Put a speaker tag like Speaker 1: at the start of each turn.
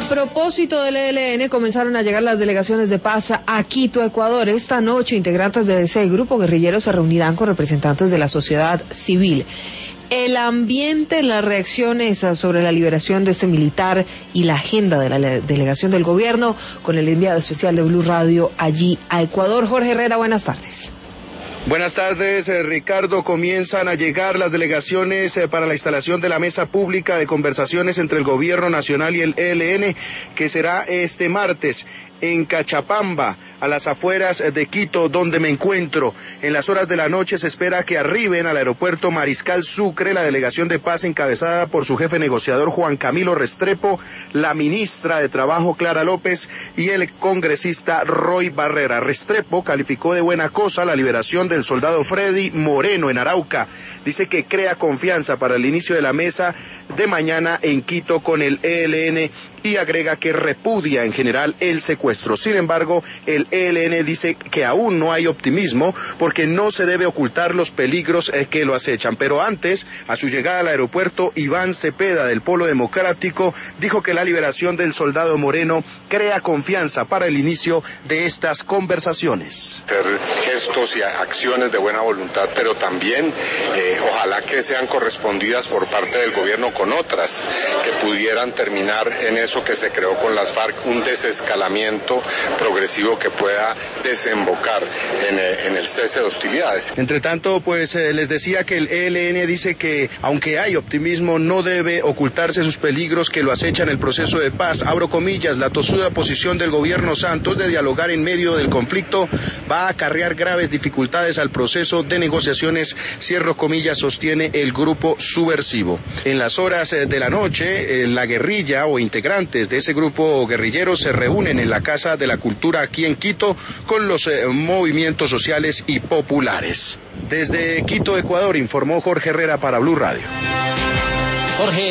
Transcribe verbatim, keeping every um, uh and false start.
Speaker 1: A propósito del E L N, comenzaron a llegar las delegaciones de paz a Quito, Ecuador. Esta noche, integrantes de ese grupo guerrillero se reunirán con representantes de la sociedad civil. El ambiente, las reacciones sobre la liberación de este militar y la agenda de la delegación del gobierno, con el enviado especial de Blue Radio allí a Ecuador. Jorge Herrera, buenas tardes.
Speaker 2: Buenas tardes, eh, Ricardo. Comienzan a llegar las delegaciones eh, para la instalación de la mesa pública de conversaciones entre el gobierno nacional y el E L N, que será este martes en Cachapamba, a las afueras de Quito, donde me encuentro. En las horas de la noche se espera que arriben al aeropuerto Mariscal Sucre la delegación de paz encabezada por su jefe negociador Juan Camilo Restrepo, la ministra de Trabajo Clara López y el congresista Roy Barrera. Restrepo calificó de buena cosa la liberación del soldado Freddy Moreno en Arauca. Dice que crea confianza para el inicio de la mesa de mañana en Quito con el E L N y agrega que repudia en general el secuestro. Sin embargo, el E L N dice que aún no hay optimismo porque no se debe ocultar los peligros que lo acechan. Pero antes, a su llegada al aeropuerto, Iván Cepeda del Polo Democrático dijo que la liberación del soldado Moreno crea confianza para el inicio de estas conversaciones.
Speaker 3: Hacer gestos y acciones de buena voluntad, pero también eh, ojalá que sean correspondidas por parte del gobierno con otras que pudieran terminar en eso que se creó con las FARC, un desescalamiento progresivo que pueda desembocar en, en el cese de hostilidades.
Speaker 2: Entre tanto, pues eh, les decía que el E L N dice que aunque hay optimismo, no debe ocultarse sus peligros que lo acechan el proceso de paz. Abro comillas, la tosuda posición del gobierno Santos de dialogar en medio del conflicto va a acarrear graves dificultades al proceso de negociaciones, cierro comillas, sostiene el grupo subversivo. En las horas eh, de la noche, eh, la guerrilla o integrantes de ese grupo guerrillero se reúnen en la Casa de la Cultura aquí en Quito con los eh, movimientos sociales y populares. Desde Quito, Ecuador, informó Jorge Herrera para Blue Radio.
Speaker 4: Jorge.